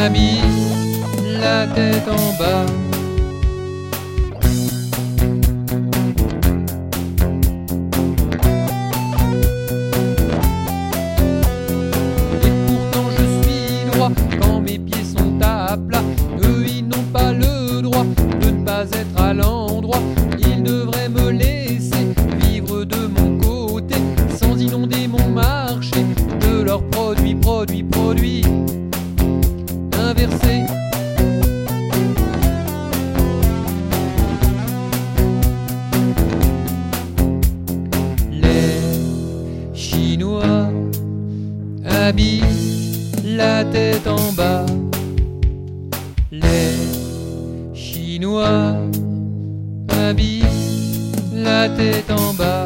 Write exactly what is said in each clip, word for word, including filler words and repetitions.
Habille la tête en bas. Et pourtant je suis droit quand mes pieds sont à plat. Eux ils n'ont pas le droit de ne pas être à l'endroit. Ils devraient me laisser vivre de mon côté sans inonder mon marché de leurs produits, produits, produits inversés. Les Chinois habillent la tête en bas. Les Chinois habillent la tête en bas.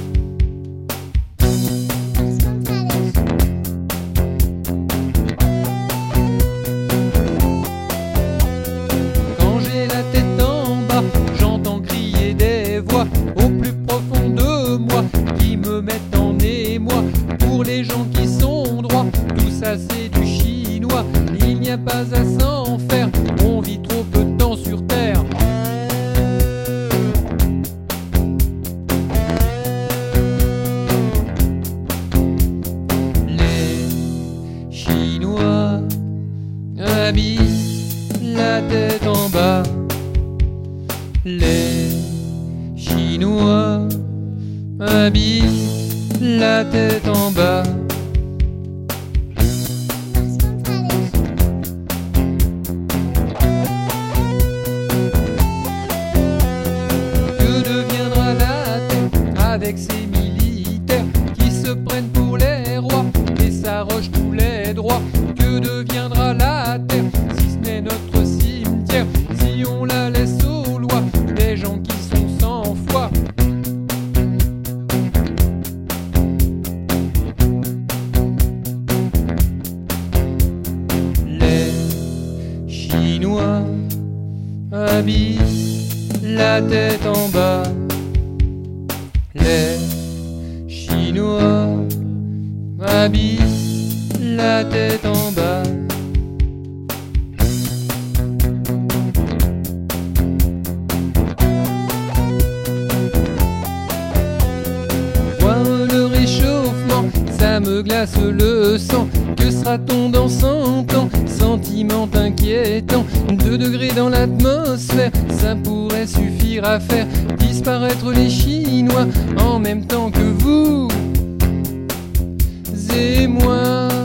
Quand j'ai la tête en bas, j'entends crier des voix au plus profond de moi qui me mettent en émoi. Pour les gens qui sont droits, tout ça c'est du chinois. Il n'y a pas à s'en faire, on vit trop peu de temps sur terre. Les Chinois habillent la tête en bas. Les Chinois habillent la tête en bas. Que deviendra la terre avec ces militaires qui se prennent pour les rois et s'arrogent tous les droits? Que deviendra la terre si ce n'est notre cimetière, si on la laisse aux lois des gens qui sont sans foi? Les Chinois habillent la tête en bas. Les Chinois habillent la tête en bas. Voir le réchauffement, ça me glace le sang. Que sera-t-on dans cent ans? Sentiment inquiétant. Deux degrés dans l'atmosphère, ça pourrait suffire à faire disparaître les Chinois en même temps que vous et moi.